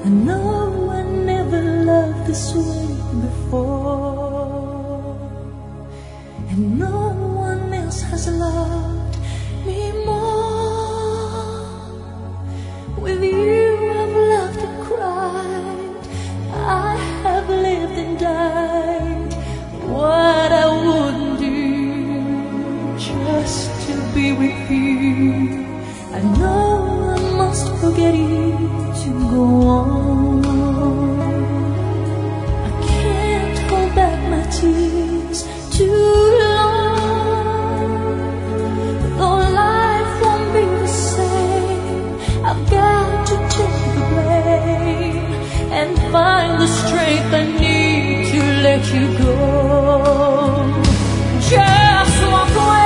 I know I never loved this way before, and no one else has loved me more. With you I've laughed and cried, I have lived and died. What I wouldn't do just to be with you. I know I must forget you to go on. I can't hold back my tears too long. Though life won't be the same, I've got to take the blame and find the strength I need to let you go. Just walk away.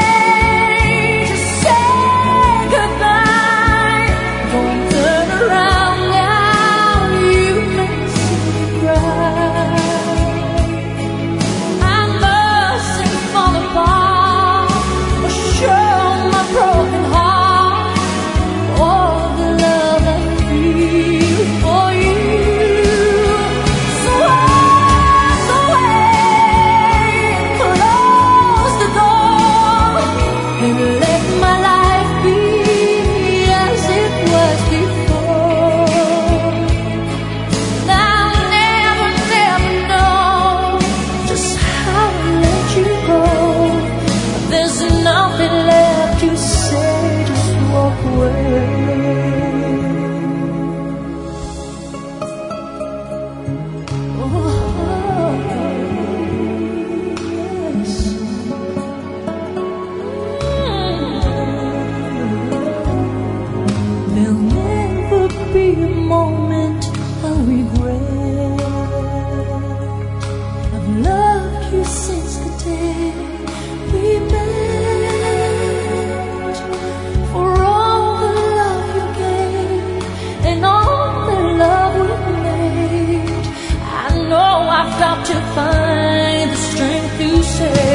Since the day we met, for all the love you gave and all the love we made, I know I've got to find the strength to say